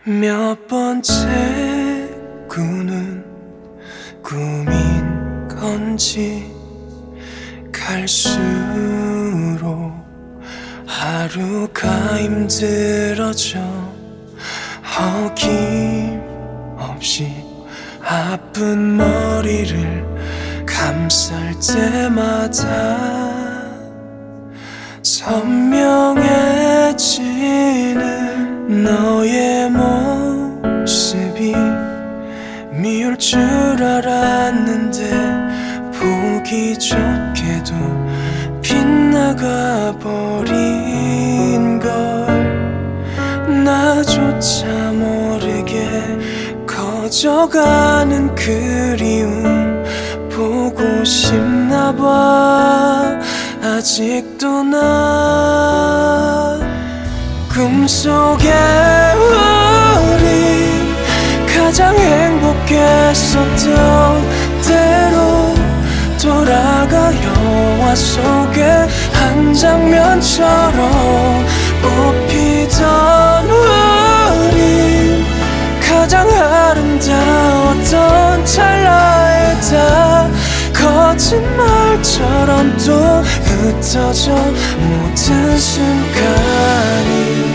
몇 번째 꾸는 꿈인 건지 갈수록 하루가 힘들어져 어김없이 아픈 머리를 감쌀 때마다 선명해지는 너의 모습이 미울 줄 알았는데 보기 좋게도 빗나가 버린 걸 나조차 모르게 커져가는 그리움 보고 싶나 봐. 아직도 나 꿈속에 우리 가장 행복했었던 때로 돌아가 영화 속의 한 장면처럼 꽃피던 우리 가장 아름다웠던 찰나에 다 거짓말처럼 또 흩어져 모든 순간이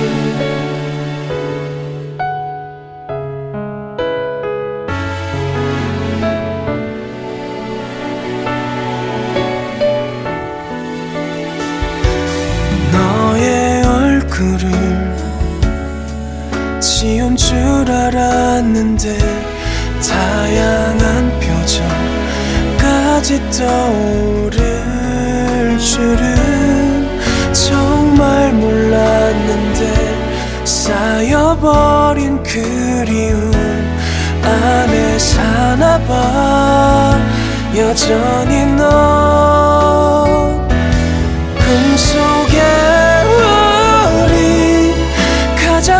너의 얼굴을 지운 줄 알았는데 다양한 표정까지 떠오를 줄은 정말 몰랐는데 쌓여버린 그리움 안에 사나봐. 여전히 넌 꿈속에 우리 가장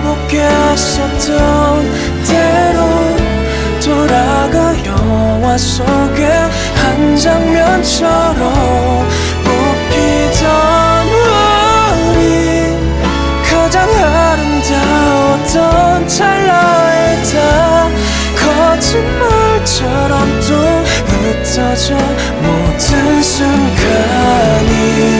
행복했었던 때로 돌아가 영화 속의 한 장면처럼 꽃피던 우리 가장 아름다웠던 찰나에 다 거짓말처럼 또 흩어져 모든 순간이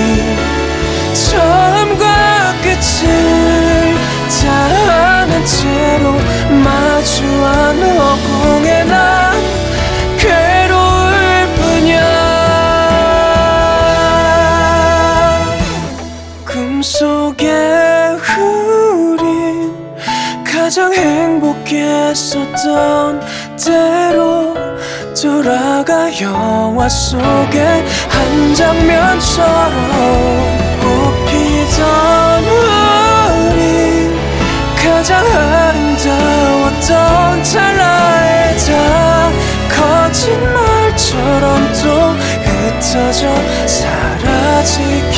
처음과 끝을 다 아는 채로 마주한 허공에 난 괴로울 뿐이야. 꿈속에 우린 가장 행복했었던 때로 돌아가 영화 속의 한 장면처럼 꽃피던 우리 가장 아름다웠던 찰나에 다 거짓말처럼 또 흩어져 사라지고